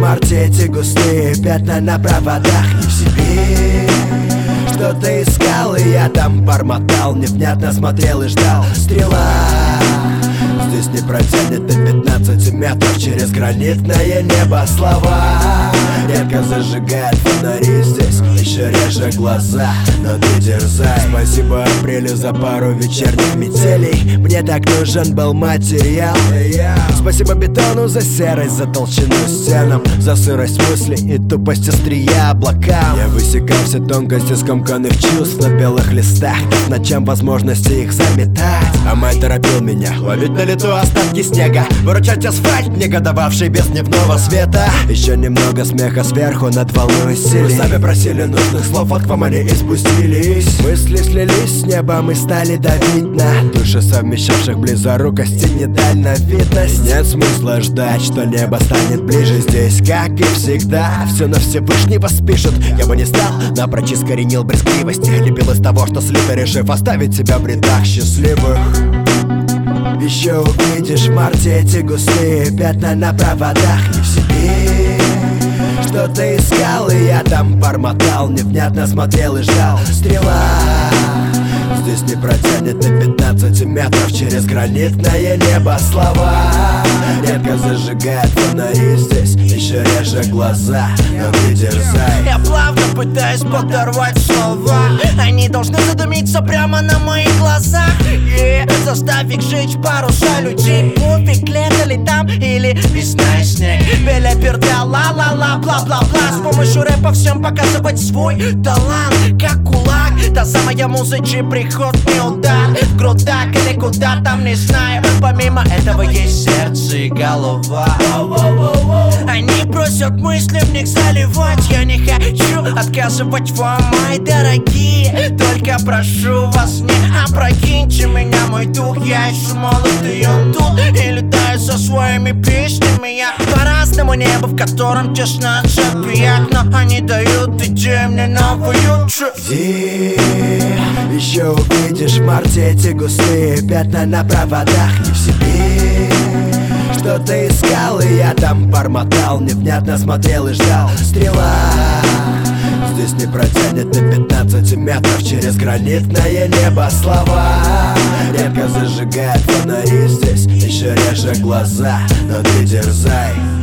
марте эти густые пятна на проводах. Не в себе, что-то искал, и я там бормотал, невнятно смотрел и ждал. Стрела здесь не протянет до 15 метров через гранитное небо. Слова ярко зажигает фонари здесь, еще реже глаза, но ты дерзай. Спасибо апрелю за пару вечерних метелей, мне так нужен был материал. Спасибо бетону за серость, за толщину стенам, за сырость мыслей и тупость острия облакам. Я высекал все тонкости скомканных чувств на белых листах, так ночам возможности их заметать. А мать торопил меня ловить на лету остатки снега, выручать асфальт, негодовавший без дневного света. Еще немного смеха сверху над волной сели. Мы сами просили нужных слов, от вам они и спустились. Мысли слились с небом и стали давить на души совмещавших близорукость и недальновидность. Нет смысла ждать, что небо станет ближе. Здесь, как и всегда, все на Всевышнего спишут. Я бы не стал, напрочь искоренил брезгливость, лепил из того, что слито, решив оставить себя в рядах счастливых. Еще увидишь в марте эти густые пятна на проводах. Не в себе, что-то искал, и я там бормотал, невнятно смотрел и ждал. Стрела здесь не протянет до 15 метров через гранитное небо. Слова ярко зажигает фонари здесь, еще реже глаза, но ты дерзай. Я плавно пытаюсь подорвать слова, они должны задумиться прямо на моих глазах. Заставь их жечь паруса людей. Пофиг, лето ли там или весна и снег. Беля-перда, ла-ла-ла, бла-бла-бла. С помощью рэпа всем показывать свой талант, как кулак. Та самая музычий приход, не удар в грудак или куда там, не знаю. Помимо этого есть сердце и голова. Они просят мысли в них заливать. Я не хочу отказывать вам, мои дорогие. Только прошу вас, не опрокиньте меня, мой дух. Я еще молод, и он тут, и летаю со своими песнями. Я по-разному небо, в котором тесно цепият, но они дают идеи мне новую Где еще увидишь в марте эти густые пятна на проводах. Не в себе, что-то искал, и я там бормотал, невнятно смотрел и ждал. Стрела здесь не протянет до 15 метров через гранитное небо. Слова ярко зажигает фонари здесь, еще реже глаза, но ты дерзай.